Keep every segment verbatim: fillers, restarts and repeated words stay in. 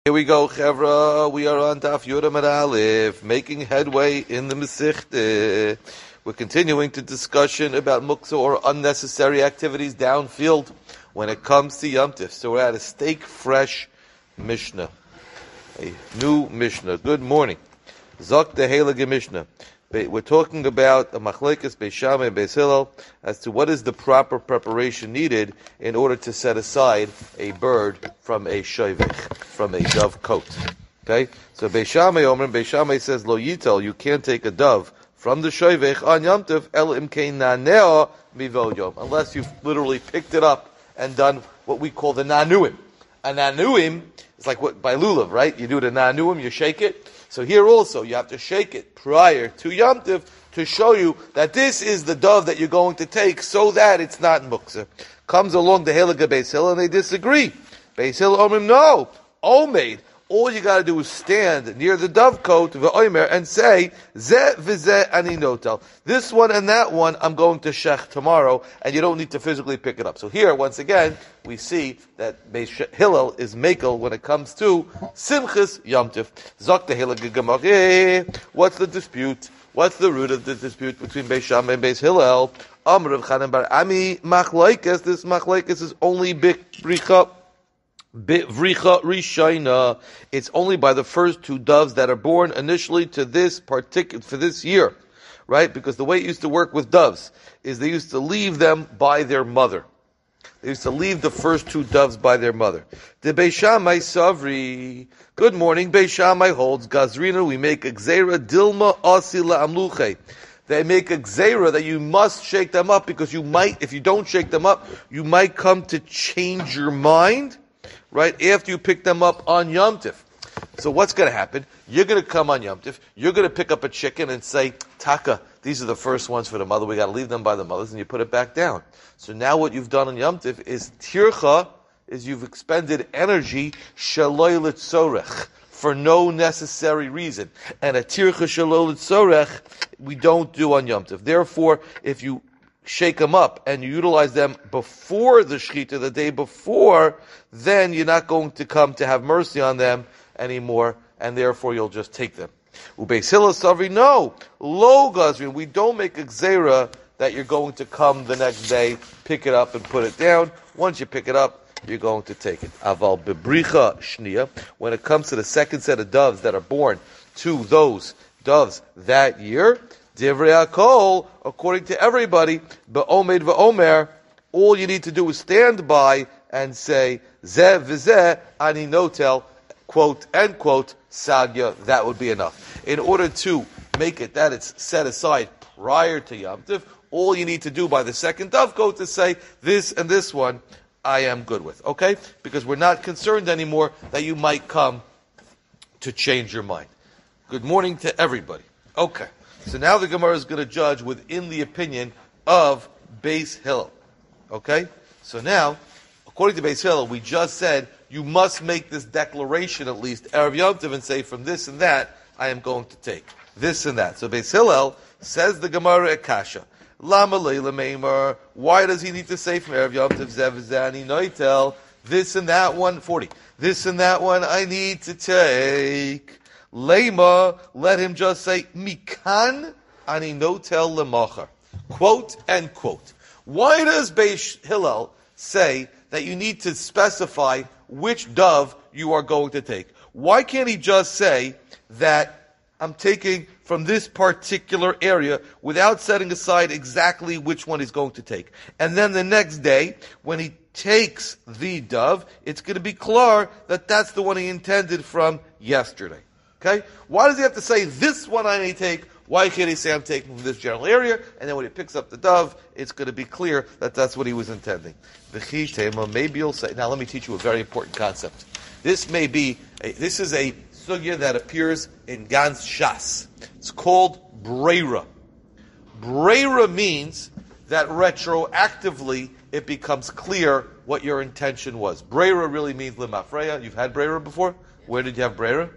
Here we go, Chevra. We are on Daf Yudam and Aleph, making headway in the Masechta. We're continuing to discussion about muktzah or unnecessary activities downfield when it comes to Yom Tif. So we're at a steak fresh Mishnah, a new Mishnah. Good morning, Zok the Heilige Mishnah. We're talking about a machlekes Beis Shammai and Beis Hillel as to what is the proper preparation needed in order to set aside a bird from a shoivech, from a dove coat. Okay, so Beis Shammai Omer, Beis Shammai says lo yitel, you can't take a dove from the shoivech on Yom Tov el imkein naneo mivod yom, unless you've literally picked it up and done what we call the nanuim. A nanuim is like what by lulav, right? You do the nanuim, you shake it. So here also, you have to shake it prior to Yom Tov to show you that this is the dove that you're going to take so that it's not muktzah. Comes along the Heilige Beis Hillel and they disagree. Beis Hillel omrim, no, omeid. All you got to do is stand near the dove coat v'omer and say, Zeh v'zeh ani notel. This one and that one I'm going to shech tomorrow, and you don't need to physically pick it up. So here, once again, we see that Beis Hillel is mekel when it comes to Simchas Yom Tov. Zok the Heilige Gemara. What's the dispute? What's the root of the dispute between Beis Shammai and Beis Hillel? Amr Rav Chanan bar Ami machlokes. This machlokes is only bricha. Vricha Rishayna. It's only by the first two doves that are born initially to this particular for this year, right? Because the way it used to work with doves is they used to leave them by their mother. They used to leave the first two doves by their mother. The Beis Shammai Savri. Good morning. Beis Shammai holds Gazrina. We make a gzeira dilma asila amluche. They make a gzeira that you must shake them up because you might, if you don't shake them up, you might come to change your mind. Right after you pick them up on Yom Tif. So what's going to happen? You're going to come on Yom Tif, you're going to pick up a chicken and say, Taka, these are the first ones for the mother, we got to leave them by the mothers, and you put it back down. So now what you've done on Yom Tif is tircha, is you've expended energy, shaloi litzorech, for no necessary reason. And a tircha shaloi litzorech, we don't do on Yom Tif. Therefore, if you shake them up and you utilize them before the shechita, the day before, then you're not going to come to have mercy on them anymore, and therefore you'll just take them. Ubeis Hillel Savri, no, lo gazrin, we don't make a gzeira that you're going to come the next day, pick it up and put it down. Once you pick it up, you're going to take it. Aval bebricha shnia, when it comes to the second set of doves that are born to those doves that year, Divrei HaKol, according to everybody, be'omed ve'omer, all you need to do is stand by and say, Zeh v'zeh ani notel, quote, end quote, sagya, that would be enough. In order to make it that it's set aside prior to Yom Tov, all you need to do by the second dove coat is say, this and this one, I am good with, okay? Because we're not concerned anymore that you might come to change your mind. Good morning to everybody. Okay. So now the Gemara is going to judge within the opinion of Beis Hillel. Okay? So now, according to Beis Hillel, we just said you must make this declaration at least, Erev Yom Tov, and say from this and that, I am going to take this and that. So Beis Hillel says the Gemara Akasha. Lama leila meimer. Why does he need to say from Erev Yom Tov, Zev Zani Noitel, this and that one, forty. This and that one I need to take. Lema, let him just say, Mikan ani notel lemacher. Quote, end quote. Why does Beis Hillel say that you need to specify which dove you are going to take? Why can't he just say that I'm taking from this particular area without setting aside exactly which one he's going to take? And then the next day, when he takes the dove, it's going to be clear that that's the one he intended from yesterday. Okay? Why does he have to say, this one I may take? Why can't he say, I'm taking from this general area? And then when he picks up the dove, it's going to be clear that that's what he was intending. Maybe you'll say, now let me teach you a very important concept. This may be, a, this is a sugya that appears in Gans Shas. It's called Breira. Breira means that retroactively it becomes clear what your intention was. Breira really means limafreya. You've had Breira before? Where did you have Breira?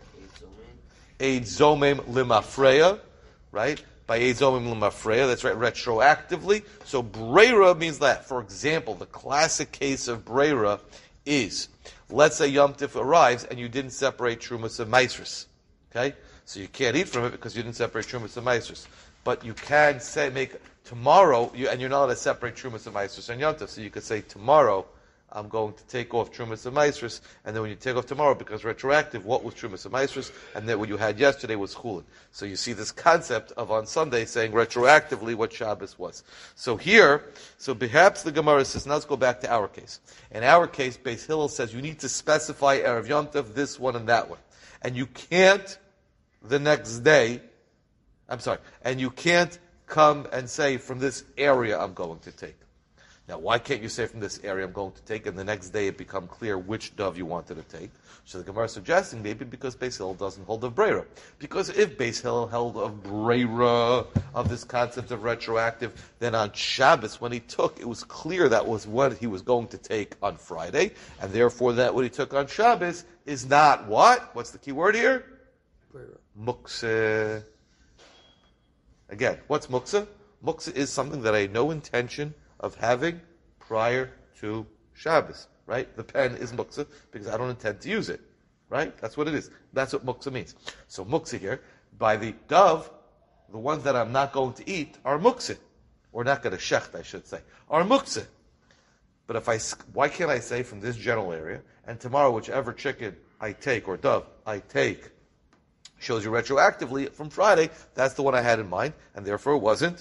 Eid Zomem Limafreya, right? By Eid Zomem Limafreya, that's right, retroactively. So Breira means that. For example, the classic case of Breira is, let's say Yom Tif arrives and you didn't separate Trumas and Maasros. Okay? So you can't eat from it because you didn't separate Trumas and Maasros. But you can say, make tomorrow, you, and you're not allowed to separate Trumas and Maasros and Yom Tif, so you could say tomorrow, I'm going to take off Trumas and Maasros, and then when you take off tomorrow, because retroactive, what was Trumas and Maasros, and then what you had yesterday was Chulin. So you see this concept of on Sunday saying retroactively what Shabbos was. So here, so perhaps the Gemara says, now let's go back to our case. In our case, Beis Hillel says you need to specify Erev Yom Tov, this one and that one. And you can't the next day, I'm sorry, and you can't come and say from this area I'm going to take. Now, why can't you say from this area I'm going to take, and the next day it become clear which dove you wanted to take? So the Gemara is suggesting maybe because Beis Hillel doesn't hold of Breira. Because if Beis Hillel held of Breira, of this concept of retroactive, then on Shabbos, when he took, it was clear that was what he was going to take on Friday, and therefore that what he took on Shabbos is not what? What's the key word here? Breira. Muktzeh. Again, what's muktzeh? Muktzeh is something that I had no intention of having prior to Shabbos, right? The pen is muktzeh because I don't intend to use it, right? That's what it is. That's what muktzeh means. So muktzeh here, by the dove, the ones that I'm not going to eat are muktzeh, or not going to shecht, I should say, are muktzeh. But if I, why can't I say from this general area, and tomorrow whichever chicken I take, or dove I take, shows you retroactively from Friday, that's the one I had in mind, and therefore it wasn't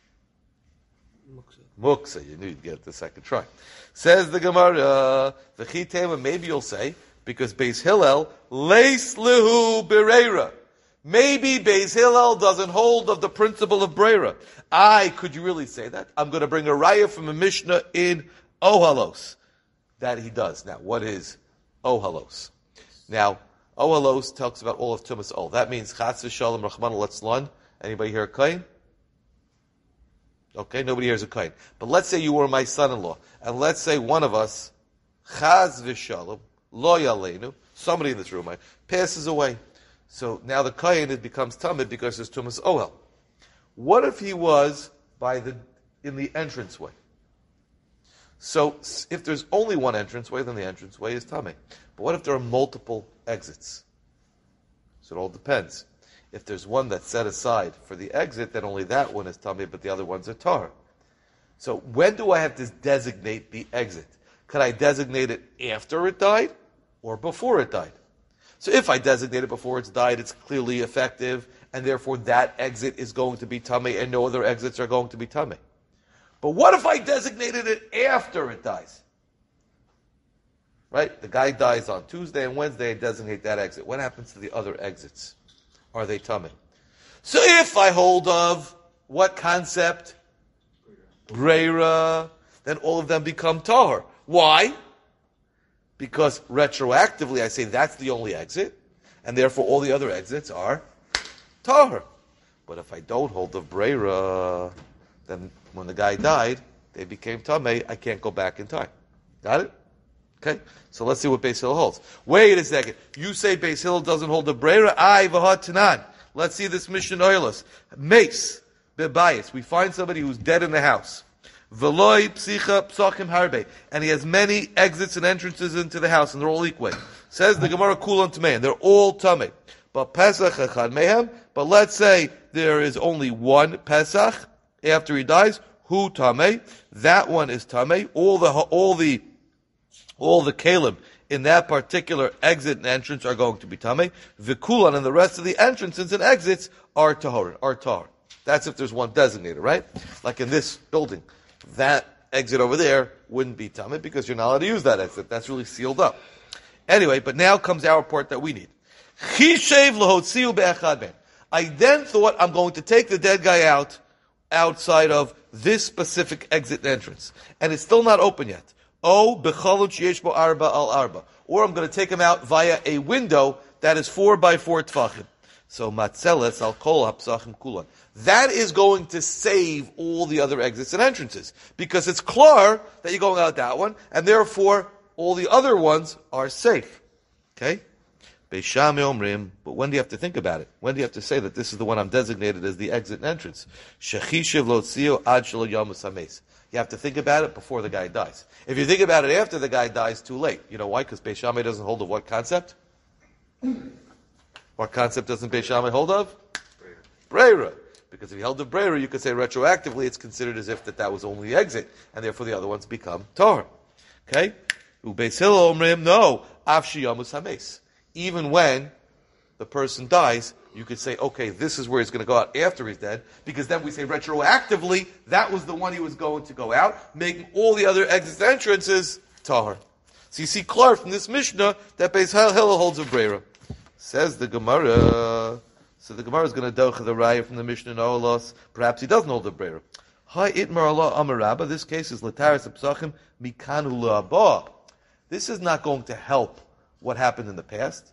Muksa, you knew you'd get it the second try. Says the Gemara, V'chitema, maybe you'll say, because Beis Hillel, leis lehu bereira. Maybe Beis Hillel doesn't hold of the principle of Breira. I, could you really say that? I'm going to bring a raya from a Mishnah in Ohalos. That he does. Now, what is Ohalos? Now, Ohalos talks about all of Tumas Ol. That means Chatz v'Shalom Rachman Letzlan. Anybody here a Kain? Okay, nobody here is a Kain. But let's say you were my son-in-law, and let's say one of us, Chaz v'Shalom, Lo Yaleinu, somebody in this room, passes away. So now the Kain, it becomes Tamid because there's Tumas Ohel. What if he was by the in the entranceway? So if there's only one entranceway, then the entranceway is Tameh. But what if there are multiple exits? So it all depends. If there's one that's set aside for the exit, then only that one is Tameh, but the other ones are Tar. So when do I have to designate the exit? Could I designate it after it died or before it died? So if I designate it before it's died, it's clearly effective, and therefore that exit is going to be Tameh, and no other exits are going to be Tameh. But what if I designated it after it dies? Right? The guy dies on Tuesday and Wednesday, I designate that exit. What happens to the other exits? Are they Tameh? So if I hold of what concept? Breira, then all of them become Tahor. Why? Because retroactively I say that's the only exit, and therefore all the other exits are Tahor. But if I don't hold of Breira, then when the guy died, they became Tameh, I can't go back in time. Got it? Okay? So let's see what Beis Hillel holds. Wait a second. You say Beis Hillel doesn't hold the Breira? Ay, v'hat tanan. Let's see this Mishnah Oilus. Mace, bebayis. We find somebody who's dead in the house. Veloy psicha psachim harbe. And he has many exits and entrances into the house, and they're all equal. Says the Gemara Kulon Tameh, and they're all Tameh. But Pesach echad mehem. But let's say there is only one Pesach after he dies. Hu Tameh. That one is Tameh. All the all the all the kalim in that particular exit and entrance are going to be Tameh. Vikulan and the rest of the entrances and exits are Tahor, are Tahor. That's if there's one designated, right? Like in this building. That exit over there wouldn't be Tameh because you're not allowed to use that exit. That's really sealed up. Anyway, but now comes our part that we need. I then thought I'm going to take the dead guy out outside of this specific exit and entrance. And it's still not open yet. Oh, bechalon sheyesh bo arba al arba. Or I'm going to take him out via a window that is four by four tfachim. So matzeles al kol hapsachim kulan. That is going to save all the other exits and entrances. Because it's klar that you're going out that one, and therefore all the other ones are safe. Okay? Beis Shammai omrim, but when do you have to think about it? When do you have to say that this is the one I'm designated as the exit and entrance? Shechishiv lotzio ad shelo yamus hames. You have to think about it before the guy dies. If you think about it after the guy dies, too late. You know why? Because Beis Shammai doesn't hold of what concept? What concept doesn't Beis Shammai hold of? Breira. Because if you held of Breira, you could say retroactively it's considered as if that, that was only the exit, and therefore the other ones become Torah. Okay? Ubeis Hillel omrim, no, af sheyamus hames. Even when the person dies, you could say, okay, this is where he's going to go out after he's dead, because then we say retroactively, that was the one he was going to go out, making all the other exit entrances tahor. So you see clear from this Mishnah that Beis Hillel holds of Breira. Says the Gemara. So the Gemara is going to docha the raya from the Mishnah in Olos. Perhaps he doesn't hold the Breira. Hi itmar Allah amarabba. This case is letaris apsachim mikanu la'aba. This is not going to help what happened in the past.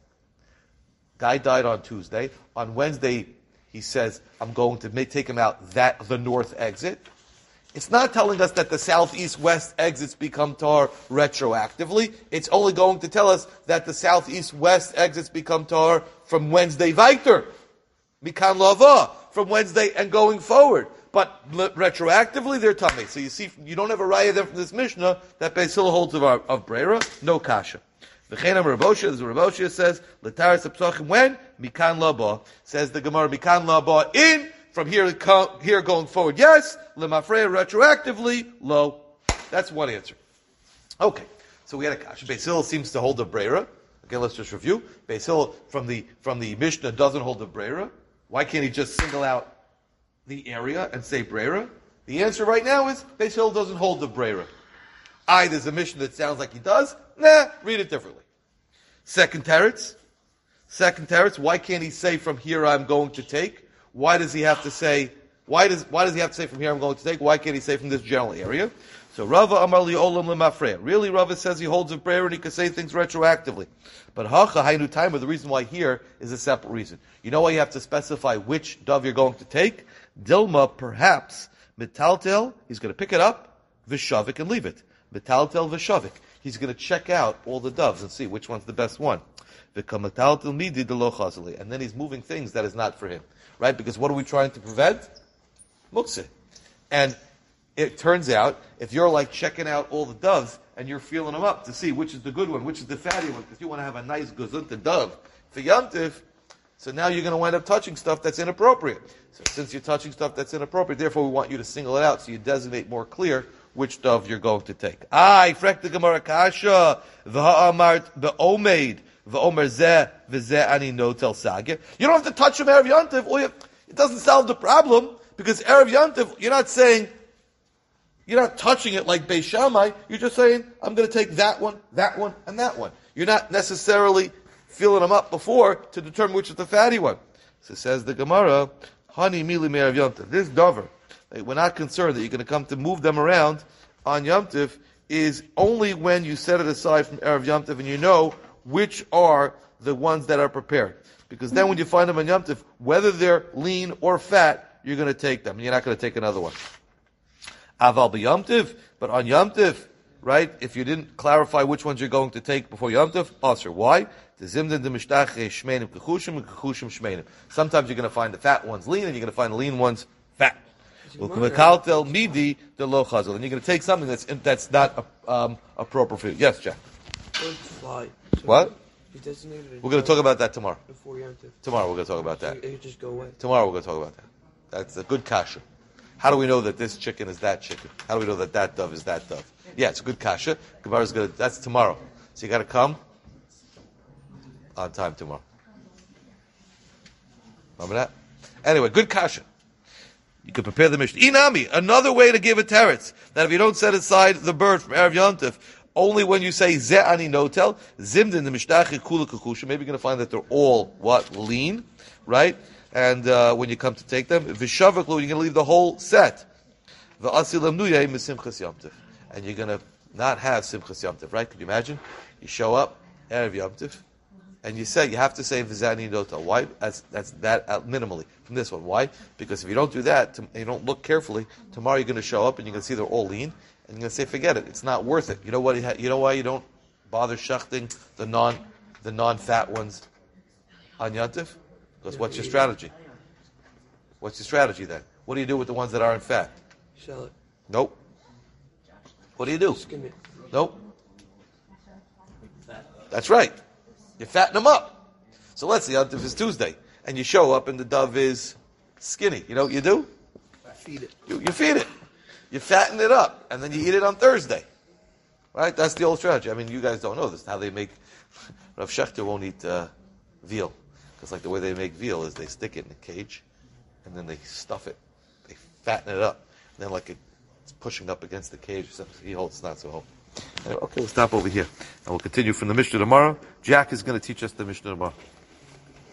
Guy died on Tuesday. On Wednesday, he says, I'm going to make, take him out that the north exit. It's not telling us that the south, east, west exits become tar retroactively. It's only going to tell us that the south, east, west exits become tar from Wednesday weiter. Mikan lava, from Wednesday and going forward. But retroactively, they're tummy. So you see, you don't have a raya there from this Mishnah that Beis Hillel holds of, of Breira. No kasha. V'chein Rav Oshia, as Rav Oshia says, L'taris ha'psachim when? Mikan laba. Says the Gemara, Mikan laba in, from here, here going forward, yes. L'mafreya retroactively, lo. That's one answer. Okay. So we had a kasha. Beis Hillel seems to hold the Breira. Again, let's just review. Beis Hillel from the, from the Mishnah doesn't hold the Breira. Why can't he just single out the area and say Breira? The answer right now is Beis Hillel doesn't hold the Breira. I, there's a Mishnah that sounds like he does. Nah, read it differently. Second teretz. Second teretz. Why can't he say from here I'm going to take? Why does he have to say, why does, why does he have to say from here I'm going to take? Why can't he say from this general area? So Rava Amar li Olam lemafreya. Really, Rava says he holds of prayer and he can say things retroactively. But Hacha Hainu Timer, the reason why here is a separate reason. You know why you have to specify which dove you're going to take? Dilma, perhaps, Metaltel, he's going to pick it up, Vishavik, and leave it. Metaltel Vishavik. He's going to check out all the doves and see which one's the best one. And then he's moving things that is not for him. Right? Because what are we trying to prevent? Muktzeh. And it turns out, if you're like checking out all the doves, and you're feeling them up to see which is the good one, which is the fatty one, because you want to have a nice gazunta dove for Yom Tov, so now you're going to wind up touching stuff that's inappropriate. So since you're touching stuff that's inappropriate, therefore we want you to single it out so you designate more clear which dove you're going to take. Ay, frek the Gemara kasha, v'ha'amart be'omeid, v'omer zeh, v'zeh ani notel sagir. You don't have to touch them Erev Yom Tov. All you, it doesn't solve the problem, because Erev Yom Tov, you're not saying, you're not touching it like Beis Shammai. You're just saying, I'm going to take that one, that one, and that one. You're not necessarily filling them up before to determine which is the fatty one. So says the Gemara, Hani mili me'erev Yom Tov. This dover, we're not concerned that you're going to come to move them around on Yom Tov, is only when you set it aside from Erev Yom Tov and you know which are the ones that are prepared. Because then when you find them on Yom Tov, whether they're lean or fat, you're going to take them. And you're not going to take another one. Aval b'Yom Tov, but on Yom Tov, right, if you didn't clarify which ones you're going to take before Yom Tov, answer. Why? Sometimes you're going to find the fat ones lean, and you're going to find the lean ones fat. And you're going to take something that's that's not um, appropriate for you. Yes, Jack. What? We're going to talk about that tomorrow. Tomorrow we're going to talk about that. Tomorrow we're going to talk about that. That's a good kasha. How do we know that this chicken is that chicken? How do we know that that dove is that dove? Yeah, it's a good kasha. Gemara's good. That's tomorrow. So you got to come on time tomorrow. Remember that? Anyway, good kasha. You could prepare the Mishnah. Inami, another way to give a teretz, that if you don't set aside the bird from Erev Yom Tov, only when you say Ze ani notel, zimdin the mishtachi kula kakusha, maybe you're going to find that they're all, what, lean, right? And uh, when you come to take them, vishavaklu, you're going to leave the whole set. V'asilam nuyay misimchas Yom Tov. And you're going to not have simchas Yom Tov, right? Can you imagine? You show up, Erev Yom Tov, and you say, you have to say V'zani notel. Why? That's, that's that uh, minimally from this one. Why? Because if you don't do that, to, and you don't look carefully, tomorrow you're going to show up and you're going to see they're all lean, and you're going to say, forget it, it's not worth it. You know what? You know why you don't bother shachting the non, the non-fat ones on Yantif? Because what's your strategy? What's your strategy then? What do you do with the ones that aren't fat? Sell it. Nope. What do you do? Skim it. Nope. That's right. You fatten them up. So let's say Yantif is Tuesday, and you show up and the dove is skinny. You know what you do? Feed it. You, you feed it. You fatten it up, and then you eat it on Thursday. Right? That's the old strategy. I mean, you guys don't know this. How they make... Rav Shechter won't eat uh, veal. Because like the way they make veal is they stick it in a cage, and then they stuff it. They fatten it up. And then like it, it's pushing up against the cage. So he holds not so home. Anyway, okay, we'll stop over here. And we'll continue from the Mishnah tomorrow. Jack is going to teach us the Mishnah tomorrow.